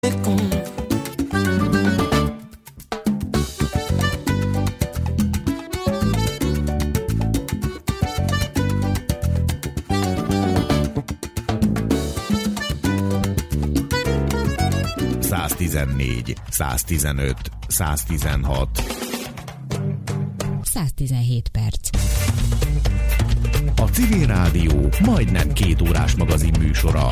...114, 115, 116. 117 perc. A Civil Rádió majdnem 2 órás magazin műsora.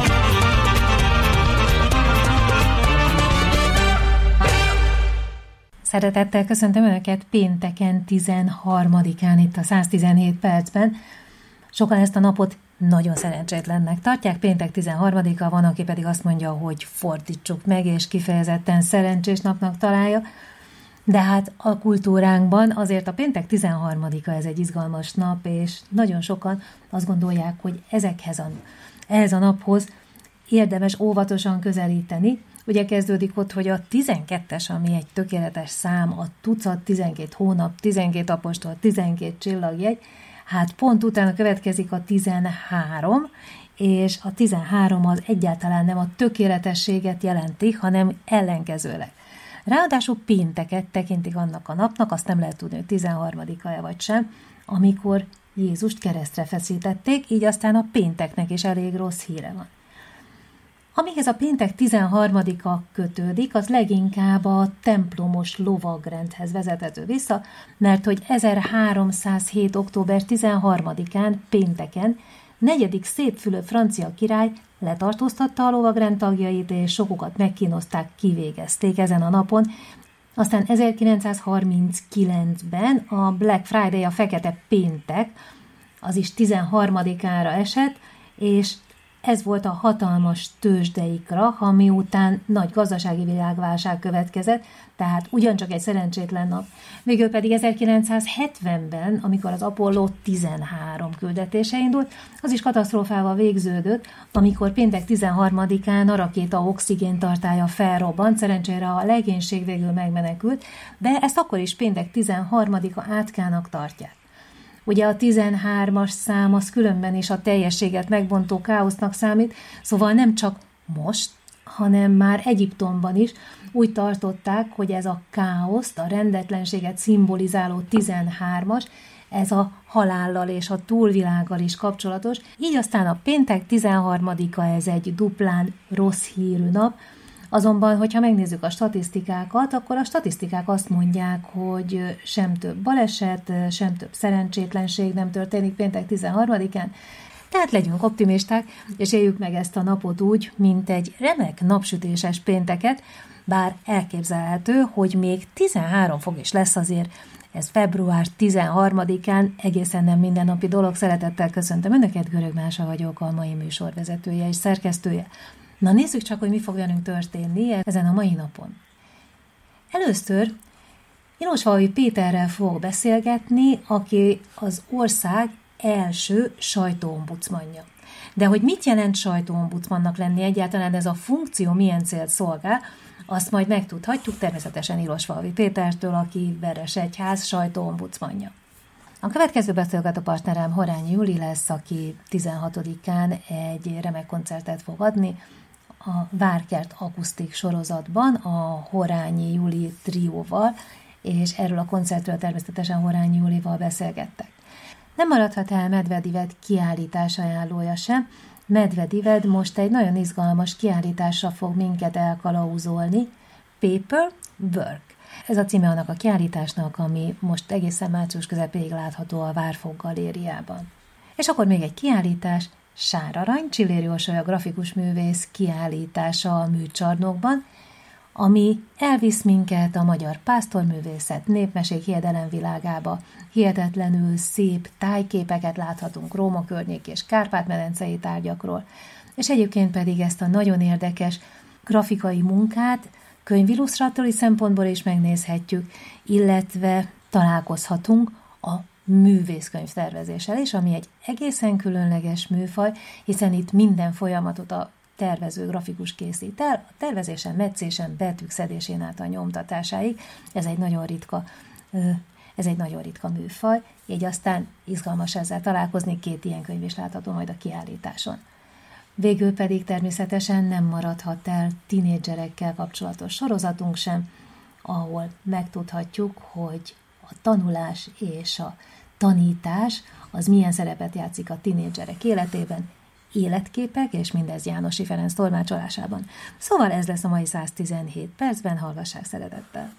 Szeretettel köszöntöm Önöket pénteken 13-án itt a 117 percben. Sokan ezt a napot nagyon szerencsétlennek tartják. Péntek 13-a van, aki pedig azt mondja, hogy fordítsuk meg, és kifejezetten szerencsés napnak találja. De hát a kultúránkban azért a péntek 13-a ez egy izgalmas nap, és nagyon sokan azt gondolják, hogy ehhez a naphoz érdemes óvatosan közelíteni. Ugye kezdődik ott, hogy a 12-es, ami egy tökéletes szám, a tucat, 12 hónap, 12 apostol, 12 csillagjegy, hát pont utána következik a 13, és a 13 az egyáltalán nem a tökéletességet jelenti, hanem ellenkezőleg. Ráadásul pénteket tekintik annak a napnak, azt nem lehet tudni, hogy 13-a-e vagy sem, amikor Jézust keresztre feszítették, így aztán a pénteknek is elég rossz híre van. Amihez a péntek 13-a kötődik, az leginkább a templomos lovagrendhez vezethető vissza, mert hogy 1307. október 13-án, pénteken, 4. Szépfülöp francia király letartóztatta a lovagrend tagjait, és sokukat megkínozták, kivégezték ezen a napon. Aztán 1939-ben a Black Friday, a fekete péntek, az is 13-ára esett, és ez volt a hatalmas tőzsdeikra, ami után nagy gazdasági világválság következett, tehát ugyancsak egy szerencsétlen nap. Végül pedig 1970-ben, amikor az Apollo 13 küldetése indult, az is katasztrófával végződött, amikor péntek 13-án a rakéta oxigéntartálya felrobbant, szerencsére a legénység végül megmenekült, de ezt akkor is péntek 13-a átkának tartják. Ugye a 13-as szám az különben is a teljességet megbontó káosznak számít, szóval nem csak most, hanem már Egyiptomban is úgy tartották, hogy ez a káoszt, a rendetlenséget szimbolizáló 13-as, ez a halállal és a túlvilággal is kapcsolatos. Így aztán a péntek 13-a ez egy duplán rossz hírű nap. Azonban, hogyha megnézzük a statisztikákat, akkor a statisztikák azt mondják, hogy sem több baleset, sem több szerencsétlenség nem történik péntek 13-án. Tehát legyünk optimisták, és éljük meg ezt a napot úgy, mint egy remek napsütéses pénteket, bár elképzelhető, hogy még 13 fok is lesz azért. Ez február 13-án egészen nem mindennapi dolog. Szeretettel köszöntöm Önöket, Görög Mása vagyok, a mai műsorvezetője és szerkesztője. Na nézzük csak, hogy mi fog velünk történni ezen a mai napon. Először Ilosvay Péterrel fogok beszélgetni, aki az ország első sajtóombudsmanja. De hogy mit jelent sajtóombudsmannak lenni egyáltalán, ez a funkció milyen célt szolgál, azt majd megtudhatjuk természetesen Ilosvay Pétertől, aki Veresegyház sajtóombudsmanja. A következő beszélgető partnerem Horányi Juli lesz, aki 16-án egy remek koncertet fog adni a Várkert akusztik sorozatban a Horányi Juli trióval, és erről a koncertről természetesen Horányi Julival beszélgettek. Nem maradhat el Medvedived kiállítás ajánlója sem. Medvedived most egy nagyon izgalmas kiállításra fog minket elkalauzolni, Paper Work. Ez a címe annak a kiállításnak, ami most egészen március közepéig látható a Várfok galériában. És akkor még egy kiállítás, Sár Arany, Csilléri Orsolya grafikus művész kiállítása a Műcsarnokban, ami elvisz minket a magyar pásztorművészet, népmesék, hiedelem világába. Hihetetlenül szép tájképeket láthatunk Róma környék és Kárpát-medencei tárgyakról, és egyébként pedig ezt a nagyon érdekes grafikai munkát könyvillusztrátori szempontból is megnézhetjük, illetve találkozhatunk a művészkönyv tervezéssel is, ami egy egészen különleges műfaj, hiszen itt minden folyamatot a tervező grafikus készít el, a tervezésen, metszésen, betűk szedésén át a nyomtatásáig. Ez egy nagyon ritka műfaj, így aztán izgalmas ezzel találkozni, 2 ilyen könyv is látható majd a kiállításon. Végül pedig természetesen nem maradhat el tinédzserekkel kapcsolatos sorozatunk sem, ahol megtudhatjuk, hogy a tanulás és a tanítás az milyen szerepet játszik a tinédzserek életében, életképek, és mindez Jánosi Ferenc tolmácsolásában. Szóval ez lesz a mai 117 percben, hallgassák szeretettel!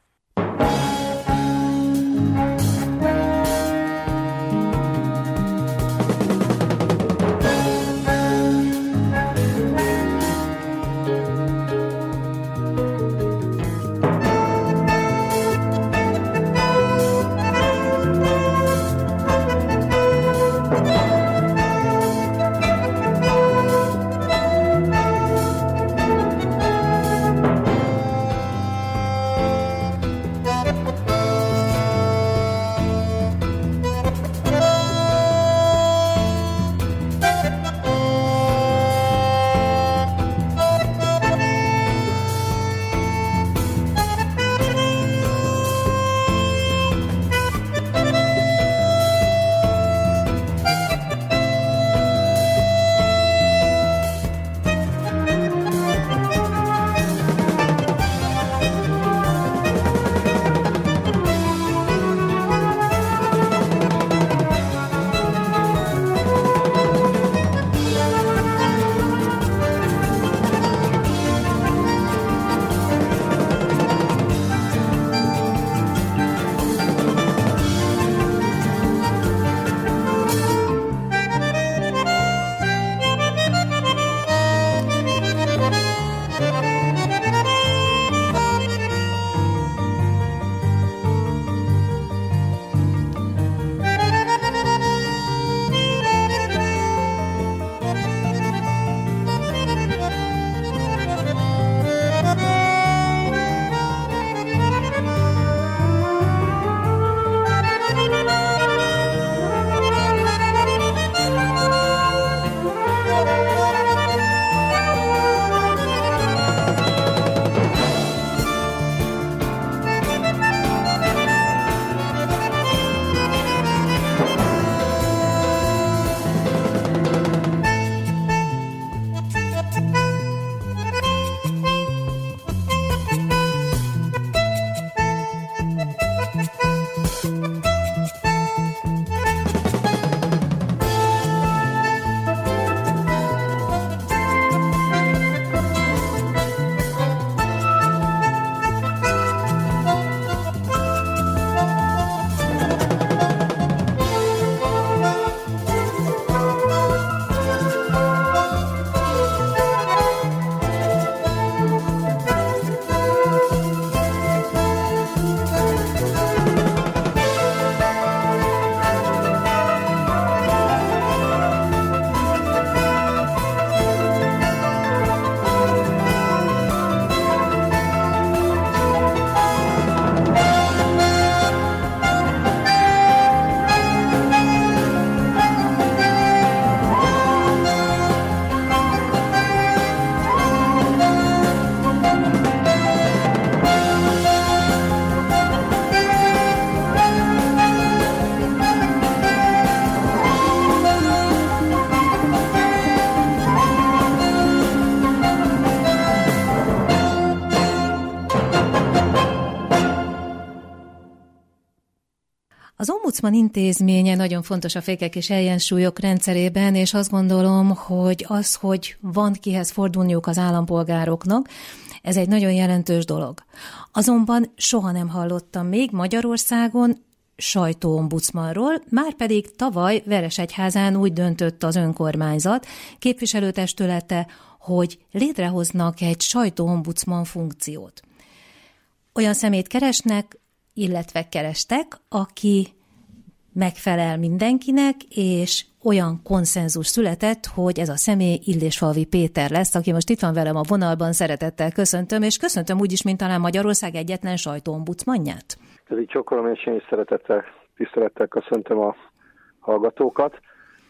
Az Ombudsman intézménye nagyon fontos a fékek és ellensúlyok rendszerében, és azt gondolom, hogy az, hogy van kihez fordulniuk az állampolgároknak, ez egy nagyon jelentős dolog. Azonban soha nem hallottam még Magyarországon sajtóombudsmanról, márpedig tavaly Veresegyházán úgy döntött az önkormányzat képviselőtestülete, hogy létrehoznak egy sajtóombudsman funkciót. Olyan szemét keresnek, illetve kerestek, aki megfelel mindenkinek, és olyan konszenzus született, hogy ez a személy Illésfalvi Péter lesz, aki most itt van velem a vonalban, szeretettel köszöntöm, és köszöntöm úgyis, mint talán Magyarország egyetlen sajtóombudsmanját. Ez így csokkolom, és én is tisztelettel köszöntöm a hallgatókat.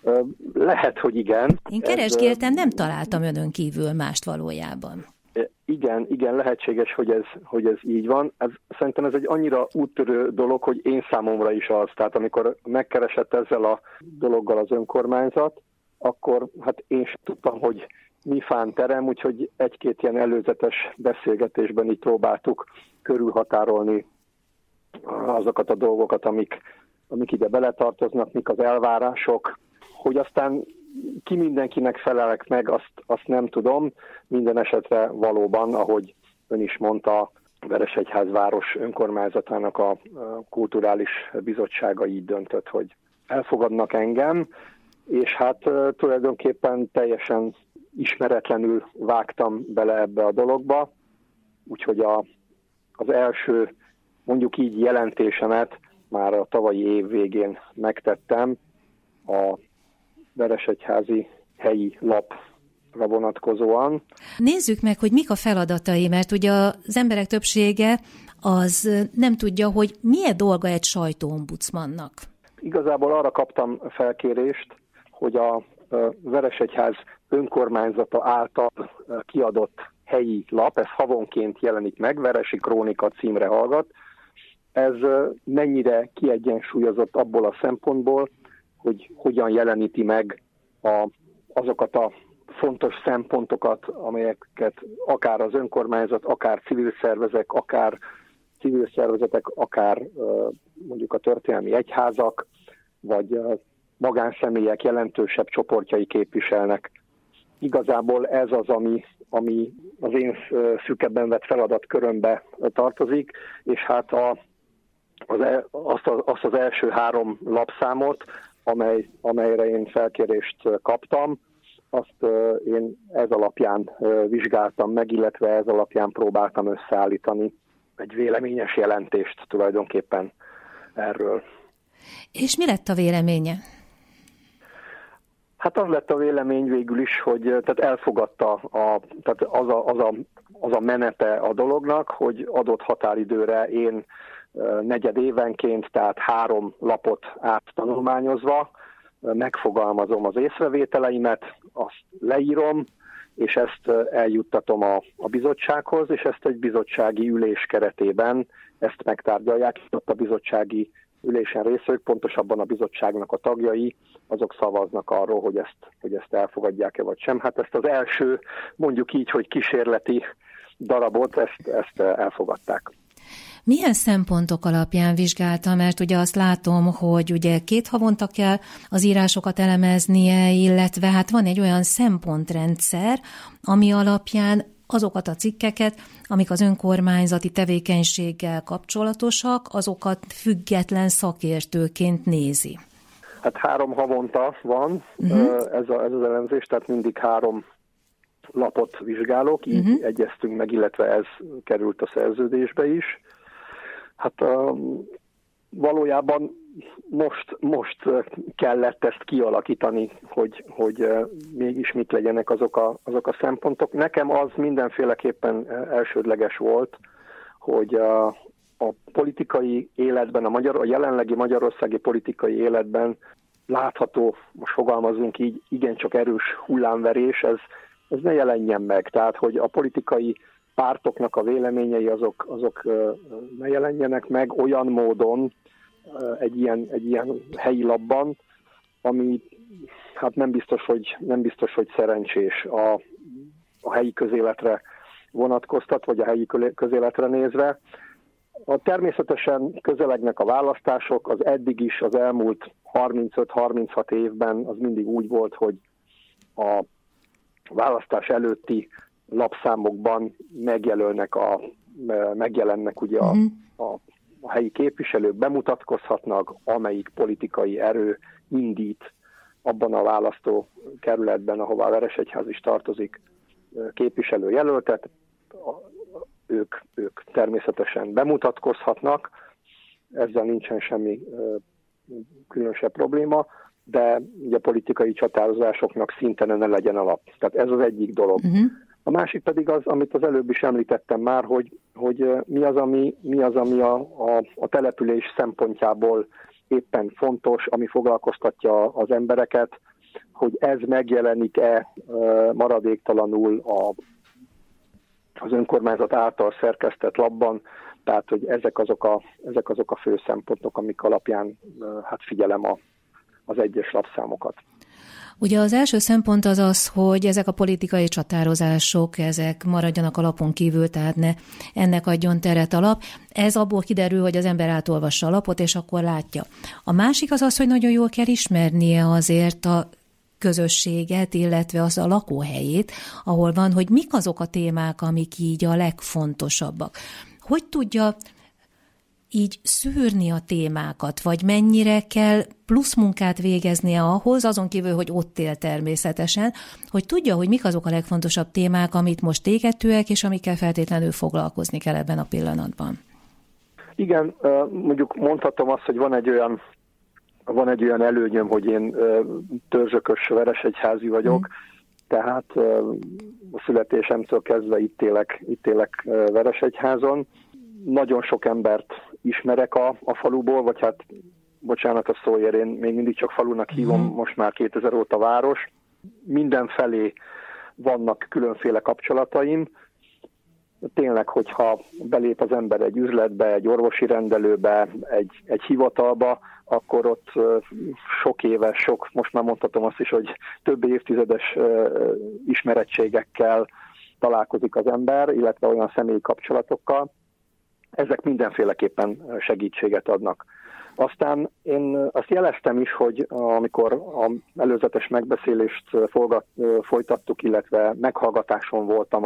Lehet, hogy igen. Én keresgéltem, nem találtam önön kívül mást valójában. Igen, lehetséges, hogy ez így van. Szerintem ez egy annyira úttörő dolog, hogy én számomra is az. Tehát amikor megkeresett ezzel a dologgal az önkormányzat, akkor hát én sem tudtam, hogy mi fán terem, úgyhogy egy-két ilyen előzetes beszélgetésben így próbáltuk körülhatárolni azokat a dolgokat, amik ide beletartoznak, mik az elvárások, hogy aztán ki mindenkinek felelek meg, azt nem tudom. Minden esetre valóban, ahogy ön is mondta, Veresegyházváros önkormányzatának a kulturális bizottsága így döntött, hogy elfogadnak engem, és hát tulajdonképpen teljesen ismeretlenül vágtam bele ebbe a dologba, úgyhogy az első, mondjuk így jelentésemet már a tavalyi év végén megtettem a Veresegyházi helyi lapra vonatkozóan. Nézzük meg, hogy mik a feladatai, mert ugye az emberek többsége az nem tudja, hogy milyen dolga egy sajtóombudsmannak. Igazából arra kaptam felkérést, hogy a Veresegyház önkormányzata által kiadott helyi lap, ez havonként jelenik meg, Veresi Krónika címre hallgat. Ez mennyire kiegyensúlyozott abból a szempontból, hogy hogyan jeleníti meg azokat a fontos szempontokat, amelyeket akár az önkormányzat, akár civil szervezetek, akár mondjuk a történelmi egyházak, vagy magánszemélyek jelentősebb csoportjai képviselnek. Igazából ez az, ami az én szűkebben vett feladatkörömbe tartozik, és hát azt az első 3 lapszámot, amelyre én felkérést kaptam, azt én ez alapján vizsgáltam meg, illetve ez alapján próbáltam összeállítani egy véleményes jelentést tulajdonképpen erről. És mi lett a véleménye? Hát az lett a vélemény végül is, hogy tehát elfogadta tehát az a menete a dolognak, hogy adott határidőre én negyed évenként, tehát 3 lapot áttanulmányozva megfogalmazom az észrevételeimet, azt leírom, és ezt eljuttatom a bizottsághoz, és ezt egy bizottsági ülés keretében ezt megtárgyalják. Ott a bizottsági ülésen részvevők, pontosabban a bizottságnak a tagjai, azok szavaznak arról, hogy ezt elfogadják-e vagy sem. Hát ezt az első, mondjuk így, hogy kísérleti darabot, ezt elfogadták. Milyen szempontok alapján vizsgálta? Mert ugye azt látom, hogy ugye 2 havonta kell az írásokat elemeznie, illetve hát van egy olyan szempontrendszer, ami alapján azokat a cikkeket, amik az önkormányzati tevékenységgel kapcsolatosak, azokat független szakértőként nézi. Hát 3 havonta van ez az elemzés, tehát mindig 3 lapot vizsgálok, így egyeztünk meg, illetve ez került a szerződésbe is. Hát valójában most kellett ezt kialakítani, hogy mégis mit legyenek azok a szempontok. Nekem az mindenféleképpen elsődleges volt, hogy a politikai életben, a jelenlegi magyarországi politikai életben látható, most fogalmazunk így, igencsak erős hullámverés, ez ne jelenjen meg. Tehát, hogy a politikai pártoknak a véleményei azok ne jelenjenek meg olyan módon egy ilyen helyi lapban, ami hát nem biztos, hogy szerencsés a helyi közéletre vonatkoztat, vagy a helyi közéletre nézve. Természetesen közelegnek a választások, az eddig is, az elmúlt 35-36 évben az mindig úgy volt, hogy a választás előtti lapszámokban megjelennek ugye a helyi képviselők, bemutatkozhatnak, amelyik politikai erő indít abban a választókerületben, ahová a Veresegyház is tartozik, képviselőjelöltet, ők természetesen bemutatkozhatnak, ezzel nincsen semmi különösebb probléma, de ugye politikai csatározásoknak szinte ne legyen alap. Tehát ez az egyik dolog. A másik pedig az, amit az előbb is említettem már, hogy mi az, ami a település szempontjából éppen fontos, ami foglalkoztatja az embereket, hogy ez megjelenik-e maradéktalanul az önkormányzat által szerkesztett lapban, tehát hogy ezek azok a fő szempontok, amik alapján hát figyelem az egyes lapszámokat. Ugye az első szempont az az, hogy ezek a politikai csatározások, ezek maradjanak a lapon kívül, tehát ne ennek adjon teret a lap. Ez abból kiderül, hogy az ember átolvassa a lapot, és akkor látja. A másik az az, hogy nagyon jól kell ismernie azért a közösséget, illetve az a lakóhelyét, ahol van, hogy mik azok a témák, amik így a legfontosabbak. Hogy tudja így szűrni a témákat, vagy mennyire kell plusz munkát végeznie ahhoz, azon kívül, hogy ott él természetesen, hogy tudja, hogy mik azok a legfontosabb témák, amit most égetőek, és amikkel feltétlenül foglalkozni kell ebben a pillanatban. Igen, mondjuk mondhatom azt, hogy van egy olyan előnyöm, hogy én törzsökös veresegyházi vagyok, tehát a születésemtől kezdve itt élek Veresegyházon. Nagyon sok embert ismerek a faluból, vagy hát bocsánat a szóért, én még mindig csak falunak hívom, most már 2000 óta város. Mindenfelé vannak különféle kapcsolataim. Tényleg, hogyha belép az ember egy üzletbe, egy orvosi rendelőbe, egy hivatalba, akkor ott sok éves, most már mondhatom azt is, hogy több évtizedes ismerettségekkel találkozik az ember, illetve olyan személyi kapcsolatokkal. Ezek mindenféleképpen segítséget adnak. Aztán én azt jeleztem is, hogy amikor az előzetes megbeszélést folytattuk, illetve meghallgatáson voltam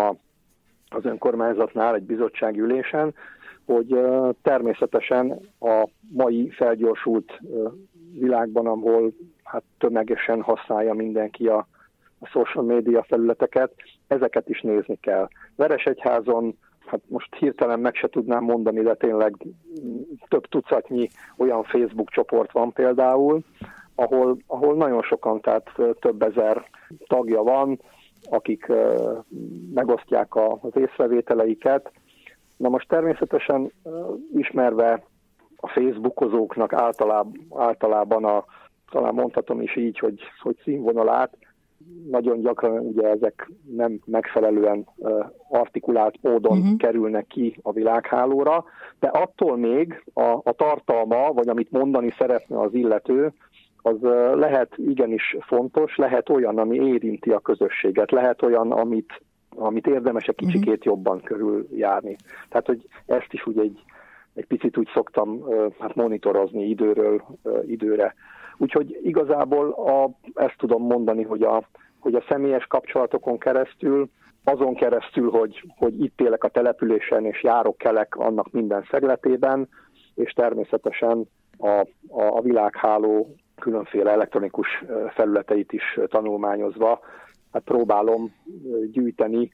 az önkormányzatnál egy bizottsági ülésen, hogy természetesen a mai felgyorsult világban, ahol hát tömegesen használja mindenki a social media felületeket, ezeket is nézni kell. Veresegyházon, hát most hirtelen meg se tudnám mondani, de tényleg több tucatnyi olyan Facebook csoport van például, ahol nagyon sokan, tehát több ezer tagja van, akik megosztják az észrevételeiket. Na most természetesen ismerve a Facebookozóknak általában talán mondhatom is így, hogy színvonalát, nagyon gyakran ugye ezek nem megfelelően artikulált módon kerülnek ki a világhálóra, de attól még a tartalma, vagy amit mondani szeretne az illető, az lehet igenis fontos, lehet olyan, ami érinti a közösséget, lehet olyan, amit érdemes egy kicsikét jobban körüljárni. Tehát, hogy ezt is úgy egy picit úgy szoktam monitorozni időről időre. Úgyhogy igazából ezt tudom mondani, hogy a személyes kapcsolatokon keresztül, azon keresztül, hogy itt élek a településen, és járok-kelek annak minden szegletében, és természetesen a világháló különféle elektronikus felületeit is tanulmányozva, hát próbálom gyűjteni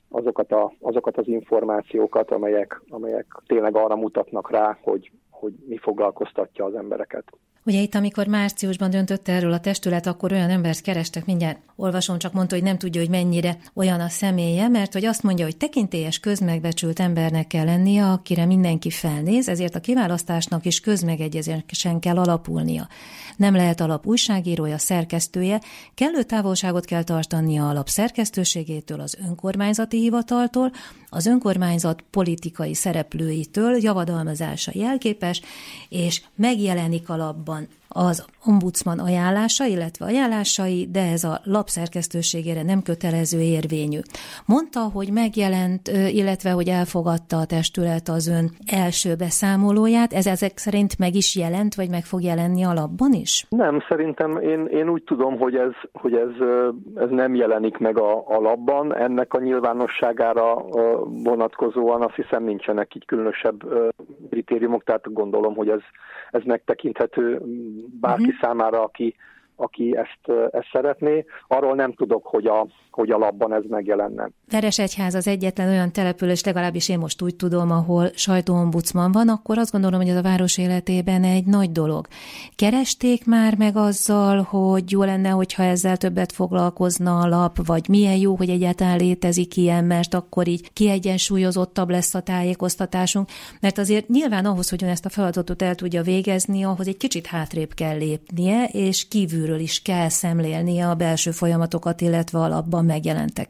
azokat az információkat, amelyek tényleg arra mutatnak rá, hogy mi foglalkoztatja az embereket. Ugye itt, amikor márciusban döntött erről a testület, akkor olyan embert kerestek, mindjárt olvasom, csak mondta, hogy nem tudja, hogy mennyire olyan a személye, mert hogy azt mondja, hogy tekintélyes, közmegbecsült embernek kell lennie, akire mindenki felnéz, ezért a kiválasztásnak is közmegegyezésen kell alapulnia. Nem lehet a lap újságírója, szerkesztője, kellő távolságot kell tartania a lap szerkesztőségétől, az önkormányzati hivataltól, az önkormányzat politikai szereplőitől, javadalmazása jelképes, és megjelenik a lapban az ombudsman ajánlása, illetve ajánlásai, de ez a lap szerkesztőségére nem kötelező érvényű. Mondta, hogy megjelent, illetve hogy elfogadta a testület az ön első beszámolóját. Ez ezek szerint meg is jelent, vagy meg fog jelenni a lapban is? Nem, szerintem én úgy tudom, hogy ez nem jelenik meg a lapban. Ennek a nyilvánosságára vonatkozóan azt hiszem nincsenek így különösebb kritériumok, tehát gondolom, hogy ez megtekinthető bárki számára, aki ezt szeretné. Arról nem tudok, hogy a lapban ez megjelenne. Veresegyház az egyetlen olyan település, legalábbis én most úgy tudom, ahol sajtóombudsman van, akkor azt gondolom, hogy ez a város életében egy nagy dolog. Keresték már meg azzal, hogy jó lenne, hogyha ezzel többet foglalkozna a lap, vagy milyen jó, hogy egyáltalán létezik ilyen, mert akkor így kiegyensúlyozottabb lesz a tájékoztatásunk, mert azért nyilván ahhoz, hogy ön ezt a feladatot el tudja végezni, ahhoz egy kicsit hátrébb kell lépnie, és kívülről is kell szemlélnie a belső folyamatokat, illetve a lapban megjelenteket.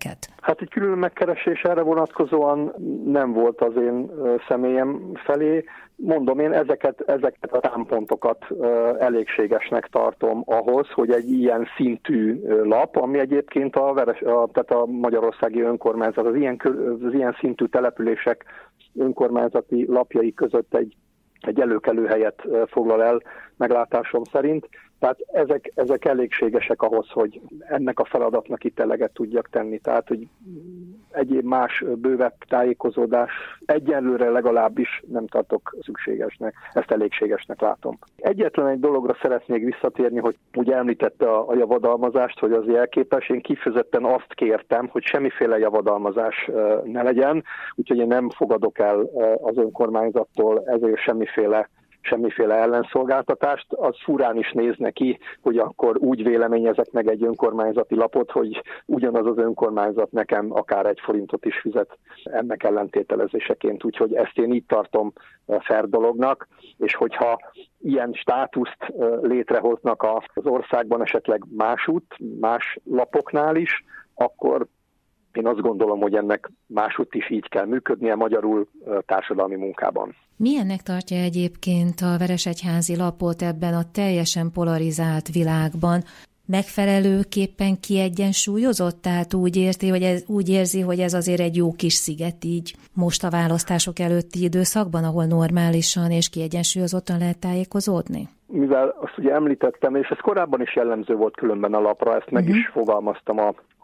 Hát egy külön megkeresés erre vonatkozóan nem volt az én személyem felé. Mondom, én ezeket a támpontokat elégségesnek tartom ahhoz, hogy egy ilyen szintű lap, ami egyébként tehát a magyarországi önkormányzat, az ilyen szintű települések önkormányzati lapjai között egy előkelő helyet foglal el meglátásom szerint. Tehát ezek elégségesek ahhoz, hogy ennek a feladatnak itt eleget tudjak tenni. Tehát, hogy egyéb más bővebb tájékozódás egyenlőre legalábbis nem tartok szükségesnek, ezt elégségesnek látom. Egyetlen egy dologra szeretnék visszatérni, hogy ugye említette a javadalmazást, hogy az jelképes. Én kifejezetten azt kértem, hogy semmiféle javadalmazás ne legyen, úgyhogy én nem fogadok el az önkormányzattól ezért semmiféle ellenszolgáltatást, az furán is néz neki, hogy akkor úgy véleményezek meg egy önkormányzati lapot, hogy ugyanaz az önkormányzat nekem akár 1 forintot is fizet ennek ellentételezéseként. Úgyhogy ezt én így tartom fair dolognak, és hogyha ilyen státuszt létrehoznak az országban esetleg más lapoknál is, akkor én azt gondolom, hogy ennek másútt is így kell működnie, magyarul társadalmi munkában. Milyennek tartja egyébként a Veresegyházi lapot ebben a teljesen polarizált világban? Megfelelőképpen kiegyensúlyozott? Tehát úgy érzi, hogy ez azért egy jó kis sziget így most a választások előtti időszakban, ahol normálisan és kiegyensúlyozottan lehet tájékozódni? Mivel azt ugye említettem, és ez korábban is jellemző volt különben a lapra, ezt meg is fogalmaztam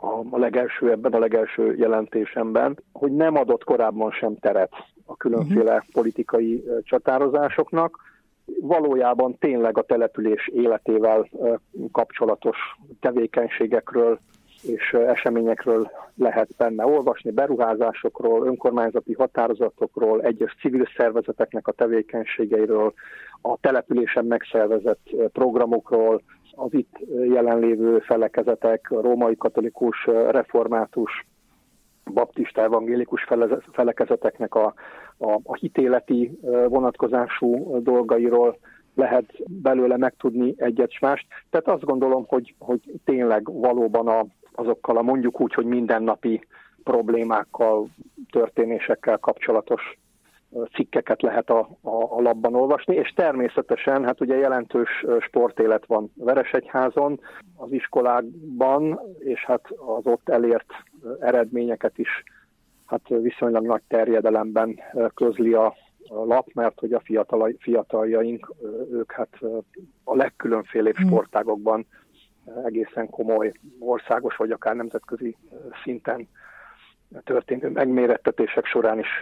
ebben a legelső jelentésemben, hogy nem adott korábban sem teret a különféle politikai csatározásoknak. Valójában tényleg a település életével kapcsolatos tevékenységekről és eseményekről lehet benne olvasni, beruházásokról, önkormányzati határozatokról, egyes civil szervezeteknek a tevékenységeiről, a településen megszervezett programokról, az itt jelenlévő felekezetek, római katolikus, református, baptista, evangélikus felekezeteknek a hitéleti vonatkozású dolgairól lehet belőle megtudni egyet-mást. Tehát azt gondolom, hogy tényleg valóban azokkal a mondjuk úgy, hogy mindennapi problémákkal, történésekkel kapcsolatos cikkeket lehet a lapban olvasni, és természetesen, hát ugye jelentős sportélet van Veresegyházon, az iskolákban, és hát az ott elért eredményeket is hát viszonylag nagy terjedelemben közli a lap, mert hogy a fiataljaink, ők hát a legkülönfélébb sportágokban egészen komoly országos vagy akár nemzetközi szinten történő megmérettetések során is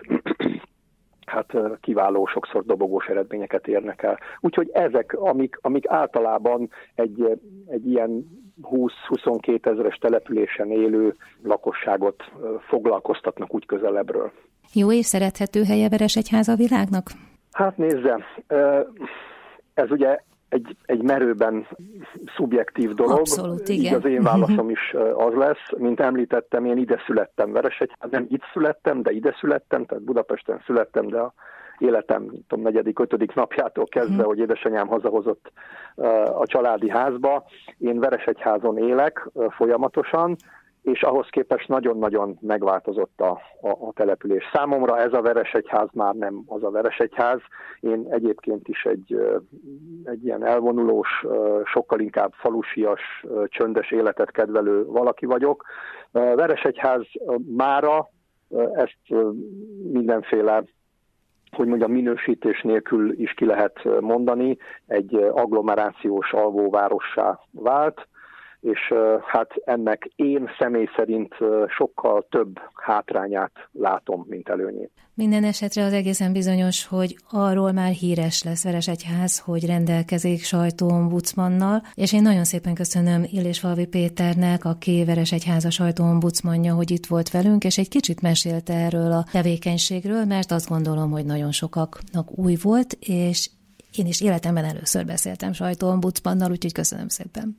hát kiváló, sokszor dobogós eredményeket érnek el. Úgyhogy ezek, amik általában egy ilyen 20-22 ezeres településen élő lakosságot foglalkoztatnak úgy közelebbről. Jó és szerethető helye Veresegyháza a világnak? Hát nézze, ez ugye egy merőben szubjektív dolog. Abszolút, igen. Így az én válaszom is az lesz. Mint említettem, én ide születtem Veresegyházon, nem itt születtem, de ide születtem, tehát Budapesten születtem, de a életem 4.-5. napjától kezdve, hogy édesanyám hazahozott a családi házba. Én Veresegyházon élek folyamatosan, és ahhoz képest nagyon-nagyon megváltozott a település. Számomra ez a Veresegyház már nem az a Veresegyház. Én egyébként is egy ilyen elvonulós, sokkal inkább falusias, csöndes életet kedvelő valaki vagyok. Veresegyház mára ezt mindenféle, hogy mondjam, minősítés nélkül is ki lehet mondani, egy agglomerációs alvóvárossá vált, és hát ennek én személy szerint sokkal több hátrányát látom, mint előnyét. Minden esetre az egészen bizonyos, hogy arról már híres lesz Veresegyház, hogy rendelkezik sajtóombudsmannal, és én nagyon szépen köszönöm Illésfalvi Péternek, aki Veresegyháza sajtóombudsmanja, hogy itt volt velünk, és egy kicsit mesélte erről a tevékenységről, mert azt gondolom, hogy nagyon sokaknak új volt, és én is életemben először beszéltem sajtóombudsmannal, úgyhogy köszönöm szépen.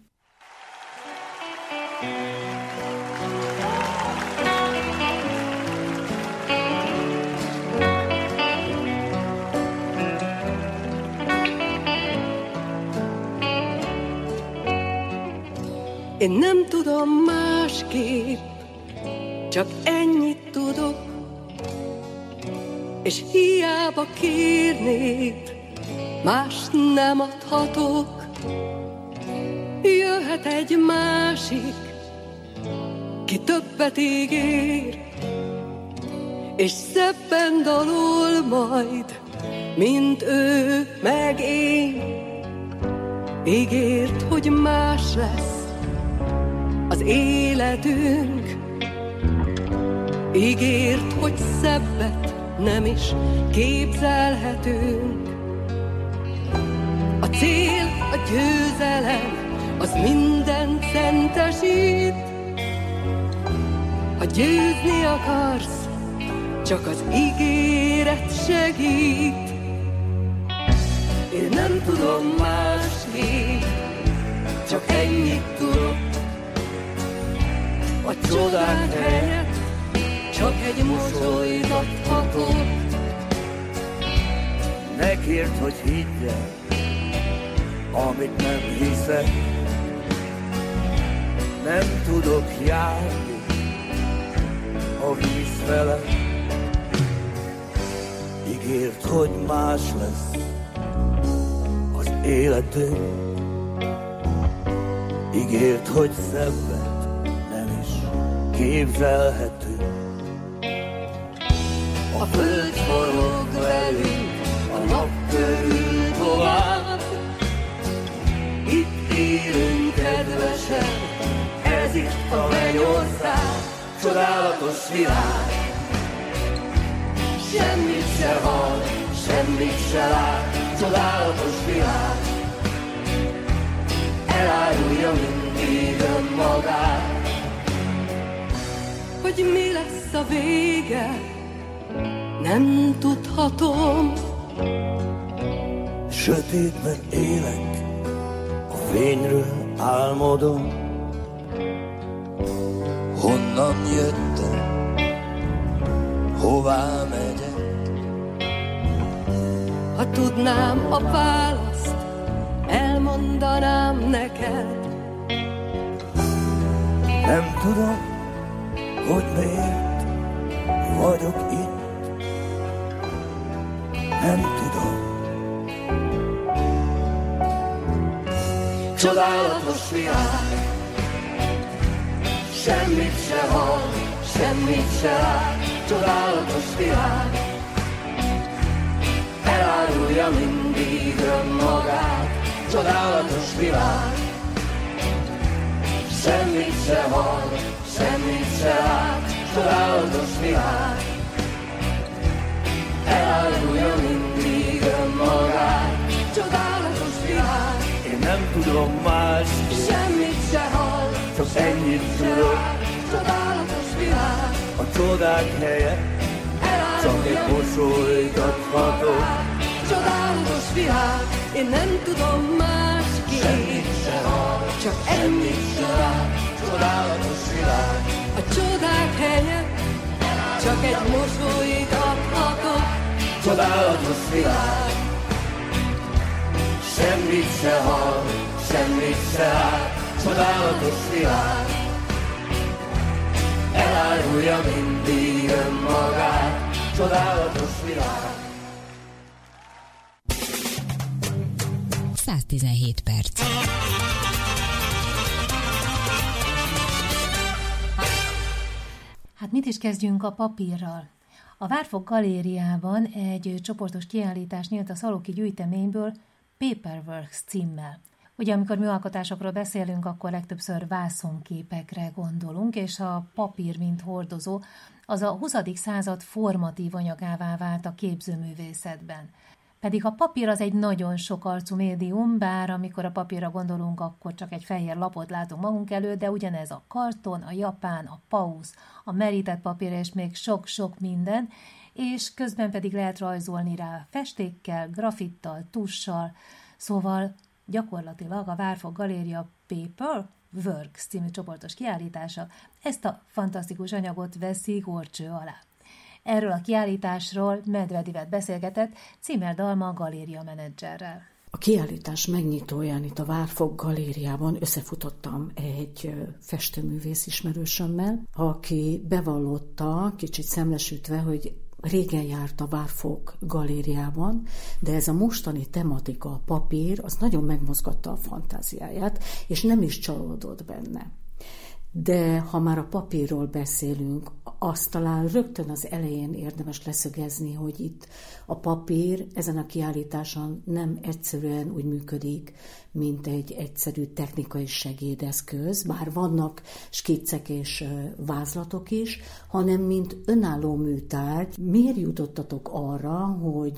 Én nem tudom másképp, csak ennyit tudok, és hiába kérnék, más nem adhatok. Jöhet egy másik, ki többet ígér, és szebben dalol majd, mint ő meg én. Ígért, hogy más lesz az életünk, ígért, hogy szebbet nem is képzelhetünk. A cél, a győzelem, az mindent szentesít. Ha győzni akarsz, csak az ígéret segít. Én nem tudom másképp, csak ennyit tudok. A csodák helyett csak egy mosolyt adhatok. Ne kérd, hogy hidd el, amit nem hiszek. Nem tudok járni a víz fele. Ígért, hogy más lesz az életünk. Ígért, hogy szebbet nem is képzelhetünk. A föld forog velünk, a nap körül tovább. Itt élünk kedvesen, ez itt a mennyország, csodálatos világ. Semmit se hall, semmit se lát, csodálatos világ. Elárulja mindig önmagát. Hogy mi lesz a vége, nem tudhatom. Sötétben élek, a fényről álmodom. Honnan jöttem, hová megyek? Ha tudnám a választ, elmondanám neked. Nem tudom, hogy miért vagyok itt. Nem tudom. Csodálatos világ, semmit se hall, semmit se lát, csodálatos világ. Elárulja mindig önmagát, csodálatos világ. Semmit se hall, semmit se lát, csodálatos világ. Elárulja mindig önmagát, csodálatos világ. Én nem tudom más, semmit se hall, csak ennyit tudok. Csodálatos világ. A csodák helye, csak egy mosolyt adhatok. Csodálatos világ. Én nem tudom másképp, semmit se hall, csak ennyit se lát. Csodálatos világ. A csodák helye, csak egy mosolyt adhatok. Csodálatos világ. Semmit se hall, semmit se lát, csodálatos világ. Elárulja mindig önmagát, csodálatos világ. 117 perc. Hát mit is kezdjünk a papírral? A Várfok Galériában egy csoportos kiállítás nyílt a Szalóki gyűjteményből Paperworks címmel. Ugye amikor műalkotásokról beszélünk, akkor legtöbbször vászonképekre gondolunk, és a papír, mint hordozó, az a 20. század formatív anyagává vált a képzőművészetben. Pedig a papír az egy nagyon sokarcú médium, bár amikor a papírra gondolunk, akkor csak egy fehér lapot látunk magunk előtt, de ugyanez a karton, a japán, a pausz, a merített papír és még sok-sok minden, és közben pedig lehet rajzolni rá festékkel, grafittal, tussal, szóval gyakorlatilag a Várfok Galéria Paperworks című csoportos kiállítása ezt a fantasztikus anyagot veszi górcső alá. Erről a kiállításról Medvedivet beszélgetett Címer Dalma galéria menedzserrel. A kiállítás megnyitóján itt a Várfok galériában összefutottam egy festőművész ismerősömmel, aki bevallotta, kicsit szemlesütve, hogy régen járt a Várfok galériában, de ez a mostani tematika, a papír, az nagyon megmozgatta a fantáziáját, és nem is csalódott benne. De ha már a papírról beszélünk, azt talán rögtön az elején érdemes leszögezni, hogy itt a papír ezen a kiállításon nem egyszerűen úgy működik, mint egy egyszerű technikai segédeszköz, bár vannak skiccek és vázlatok is, hanem mint önálló műtárgy. Miért jutottatok arra, hogy